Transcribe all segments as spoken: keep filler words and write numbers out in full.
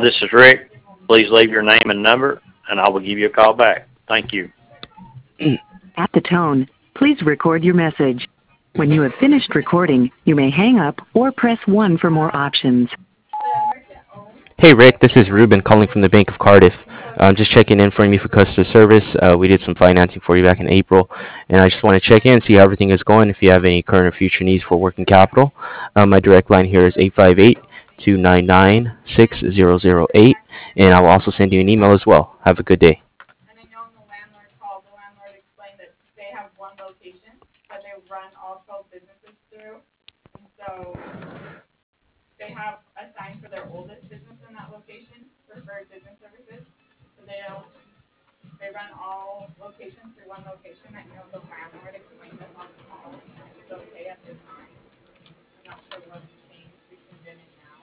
this is Rick. Please leave your name and number, and I will give you a call back. Thank you. At the tone, please record your message. When you have finished recording, you may hang up or press one for more options. Hey Rick, this is Ruben calling from the Bank of Cardiff. I'm just checking in for you for customer service. Uh, we did some financing for you back in April, and I just want to check in, see how everything is going, if you have any current or future needs for working capital. Uh, my direct line here is eight five eight, two nine nine, six zero zero eight, and I will also send you an email as well. Have a good day. And I know in the landlord call, the landlord explained that they have one location that they run all twelve businesses through. And so they have assigned for their oldest business in that location, Preferred Business Services. So they don't, they run all locations through one location. I know the landlord explained this on the call, and it's okay at this time. I'm not sure what's changed between then and now.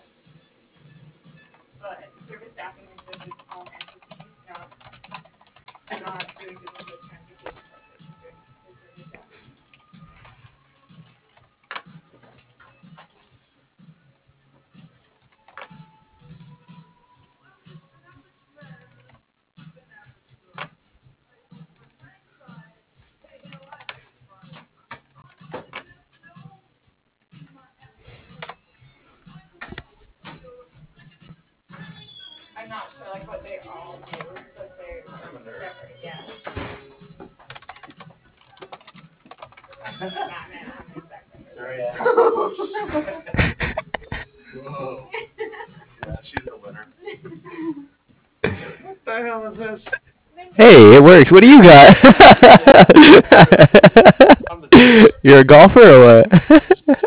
But service staffing is just its own entity, not, not doing business with transportation corporation doing the service staffing. I'm not sure like what they all do, but they're separate, yeah. I'm just a Batman, I'm the second. Sorry, yeah. Whoa. Yeah, she's the winner. What the hell is this? Hey, it works. What do you got? I'm the You're a golfer or what?